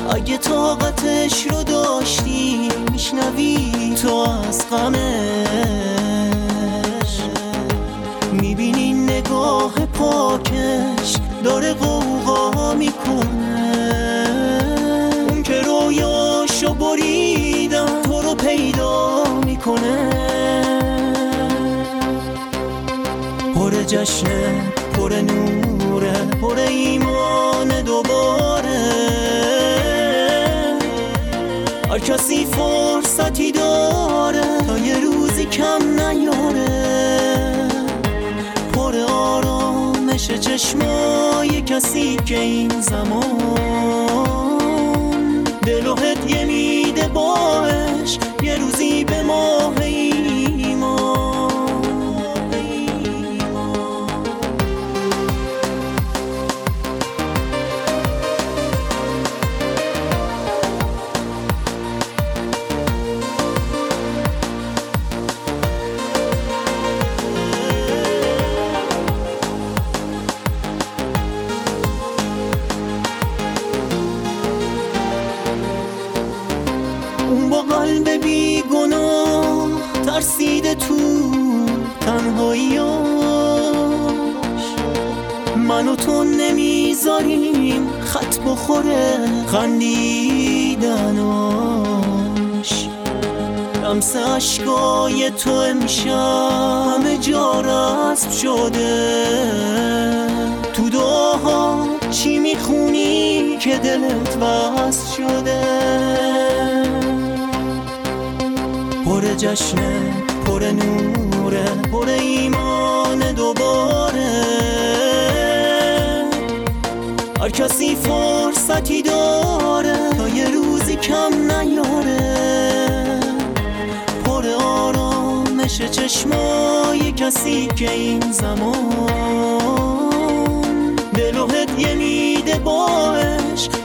اگه طاقتش رو داشتی میشنوی تو از غمش، میبینی نگاه پاکش داره غوغا میکنه. اون که رویاشو بریدن تو رو پیدا میکنه. پر جشنه، پر نوره، پر ایمان دوباره. هر کسی فرصتی داره تا یه روزی کم نیاره. پر آرامش چشمای کسی که این زمان دل و هدیه میده باش یه روزی به ماه ایمان. اون با قلب بی گناه ترسیده تو تنهاییاش. من و تو نمیذاریم خط بخوره خندیدناش. لمس عشقای تو امشب همه جا رسم شده. تو دعاها چی میخونی که دلت وصل شده؟ پر جشنه، پر نوره، پر ایمان دوباره. هر کسی فرصتی داره تا یه روزی کم نیاره. پر آرامش چشمای کسی که این زمان دل و هدیه میده باش